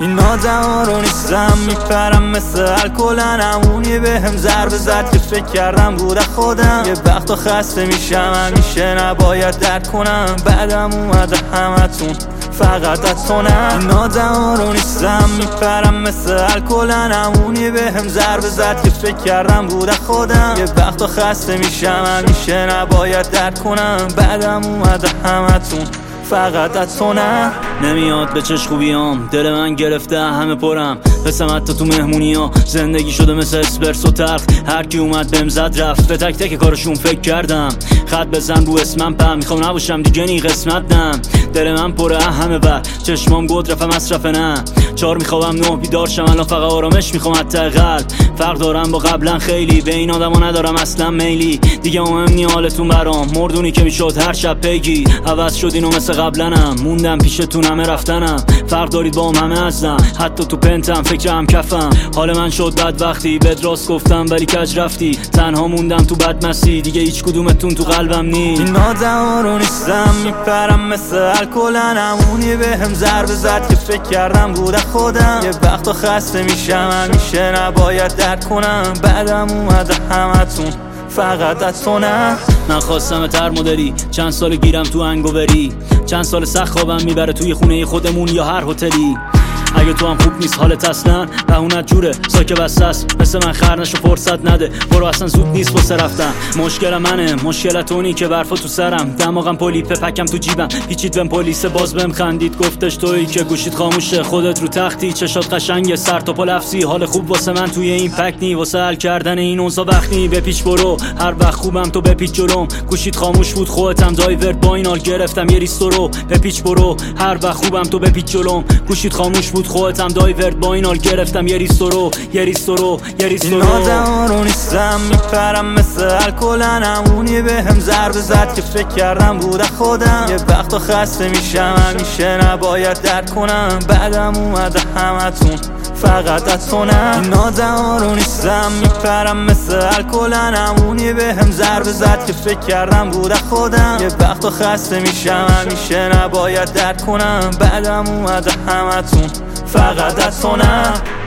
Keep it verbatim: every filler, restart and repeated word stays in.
این آدم رو نیستم، میپرم مثل الکلن. همونی به هم ضربه زد که فکر کردم بوده خودم. یه وقتا خسته میشم همیشه نباید درد کنم. بعدم اومده همتون فقط از تو نه. این آدم رو نیستم، میپرم مثل الکلن. همونی به هم ضربه زد که فکر کردم بوده خودم. یه وقتا خسته میشم همیشه نباید درد کنم. بعدم اومده همتون فقط از تو نه. نمیاد به چش خوبیام، دل من گرفته همه پرم. پسم حتی تو مهمونی ها زندگی شده مثل اسپرسو تلخ. هر کی اومد بهم زد رفت، به تک تک کارشون فکر کردم. خط بزن رو اسمم پم، میخوام نباشم دیگه نی قسمت دم. دل من پره همه بر چشمام گود رفم مصرف نه. چار میخوام نه بیدار شم، الان فقط آرامش میخوام حتی قلب. فرق دارم با قبلا خیلی، به این آدما ندارم اصلا میلی. دیگه مهم نی حالتون برام، مردونی که میشد هر شب پیگی. عوض شدین و مثل قبلنم، موندم پیشتون همه رفتنم. فرق دارید با هم همه ازم، حتی تو پنتم فکرم کفم. حال من شد بد وقتی بهت راست گفتم ولی کج رفتی. تنها موندم تو بدمستی، دیگه هیچ کدومتون تو قلبم نی. این آدم رو نیستم، میپرم مثل الکلن. همونی به هم ضربه زد که فکر کردم بوده خودم. یه وقتا خسته میشم همیشه نباید درد کنم. بعدم اومده همتون فقط از تو نه. من خواستم تر مدری، چند سال گیرم تو انگوبری. چند سال سخت خوابم میبره توی خونه خودمون یا هر هتلی. اگه تو هم خوب نیست حالت اصلا، بهونت جوره ساکه بسته است. مثل من خرنشو فرصت نده، برو اصلا زود نیست واسه رفتن. مشکل منه، مشکل تونی که برفا تو سرم. دماغم پلیپه پکم تو جیبم، پیچید بهم پلیس باز بهم خندید. گفتش تویی که گوشید خاموشه، خودت رو تختی. چشات قشنگه سر تا پا لفظی، حال خوب واسه من توی این پک نی. واسه حل کردن این اونسا وقتی بپیچ برو، هر وقت خوبم تو بپیچ جلوم. گوشید خاموش بود خودتم دایورت با این حال گرفتم یه ریستورو. بپیچ برو، هر وقت خوبم تو بپیچ جلوم. گوشید خاموش بود خودتم دایورت با این حال گرفتم یه ریستورو یه ریستورو یه ریستورو. این آدم رو نیستم، میپرم مثل الکلن. همونی به هم ضربه زد که فکر کردم بوده خودم. یه وقتا خسته میشم همیشه نباید درد کنم. بعدم اومده همتون فقط از تو نه. این آدم رو نیستم، میپرم مثل الکلن. همونی به هم ضربه زد که فکر کردم بوده خودم. یه وقتا خسته میشم همیشه نباید درد کنم. بعدم اومده همتون فقط از تو نه.